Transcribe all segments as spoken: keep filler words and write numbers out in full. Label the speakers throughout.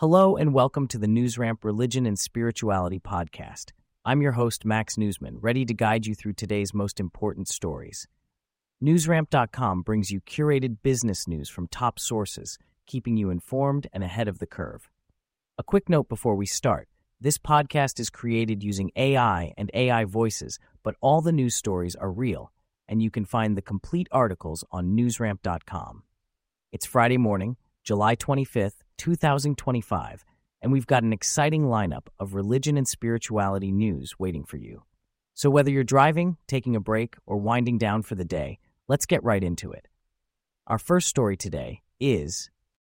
Speaker 1: Hello and welcome to the NewsRamp Religion and Spirituality podcast. I'm your host, Max Newsman, ready to guide you through today's most important stories. Newsramp dot com brings you curated business news from top sources, keeping you informed and ahead of the curve. A quick note before we start. This podcast is created using A I and A I voices, but all the news stories are real, and you can find the complete articles on Newsramp dot com. It's Friday morning, July twenty-fifth, twenty twenty-five, and we've got an exciting lineup of religion and spirituality news waiting for you. So whether you're driving, taking a break, or winding down for the day, let's get right into it. Our first story today is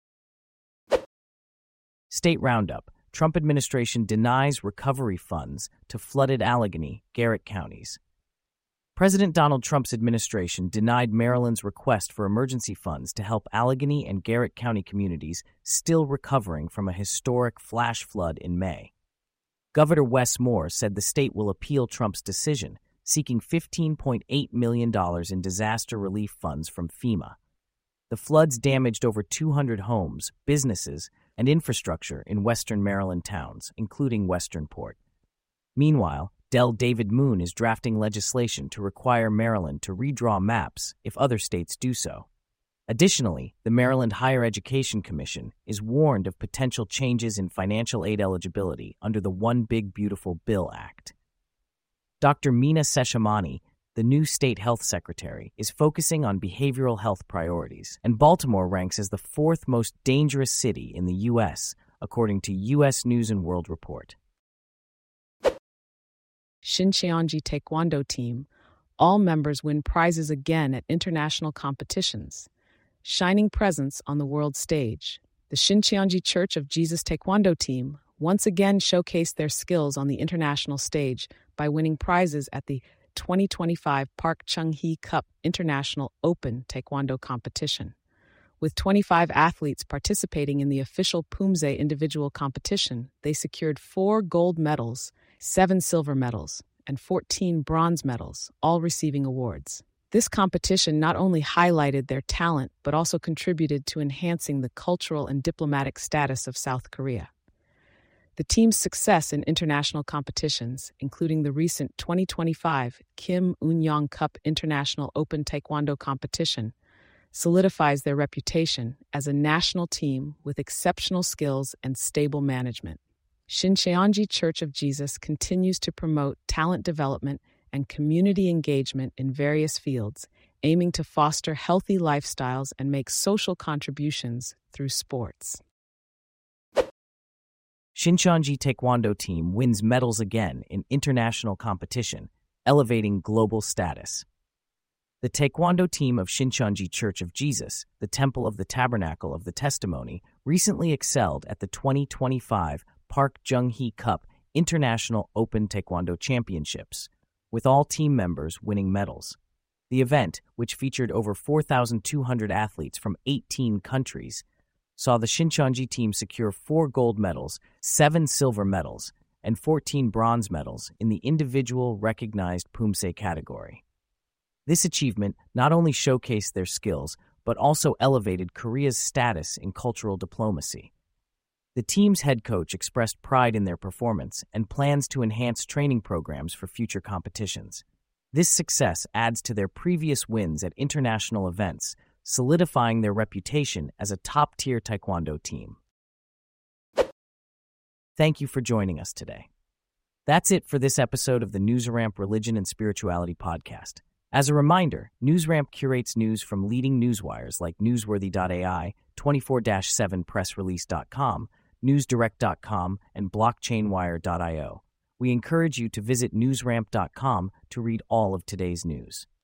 Speaker 1: State Roundup. Trump administration denies recovery funds to flooded Allegheny, Garrett counties. President Donald Trump's administration denied Maryland's request for emergency funds to help Allegheny and Garrett County communities still recovering from a historic flash flood in May. Governor Wes Moore said the state will appeal Trump's decision, seeking fifteen point eight million dollars in disaster relief funds from FEMA. The floods damaged over two hundred homes, businesses, and infrastructure in western Maryland towns, including Westernport. Meanwhile, Del David Moon is drafting legislation to require Maryland to redraw maps if other states do so. Additionally, the Maryland Higher Education Commission is warned of potential changes in financial aid eligibility under the One Big Beautiful Bill Act. Doctor Meena Seshamani, the new state health secretary, is focusing on behavioral health priorities, and Baltimore ranks as the fourth most dangerous city in the U S, according to U S News and World Report.
Speaker 2: Xinqiangji Taekwondo Team. All members win prizes again at international competitions. Shining presence on the world stage. The Xinqiangji Church of Jesus Taekwondo Team once again showcased their skills on the international stage by winning prizes at the twenty twenty-five Park Chung-hee Cup International Open Taekwondo competition. With twenty-five athletes participating in the official Poomsae individual competition, they secured four gold medals, seven silver medals, and fourteen bronze medals, all receiving awards. This competition not only highlighted their talent, but also contributed to enhancing the cultural and diplomatic status of South Korea. The team's success in international competitions, including the recent twenty twenty-five Kim Un-young Cup International Open Taekwondo competition, solidifies their reputation as a national team with exceptional skills and stable management. Xinqiangji Church of Jesus continues to promote talent development and community engagement in various fields, aiming to foster healthy lifestyles and make social contributions through sports.
Speaker 1: Xinqiangji Taekwondo Team wins medals again in international competition, elevating global status. The Taekwondo team of Xinqiangji Church of Jesus, the Temple of the Tabernacle of the Testimony, recently excelled at the twenty twenty-five Park Chung-hee Cup International Open Taekwondo Championships, with all team members winning medals. The event, which featured over four thousand two hundred athletes from eighteen countries, saw the Xinqiangji team secure four gold medals, seven silver medals, and fourteen bronze medals in the individual recognized Poomsae category. This achievement not only showcased their skills, but also elevated Korea's status in cultural diplomacy. The team's head coach expressed pride in their performance and plans to enhance training programs for future competitions. This success adds to their previous wins at international events, solidifying their reputation as a top-tier taekwondo team. Thank you for joining us today. That's it for this episode of the NewsRamp Religion and Spirituality podcast. As a reminder, NewsRamp curates news from leading newswires like Newsworthy dot A I, twenty-four seven press release dot com, newsdirect dot com, and blockchainwire dot io. We encourage you to visit newsramp dot com to read all of today's news.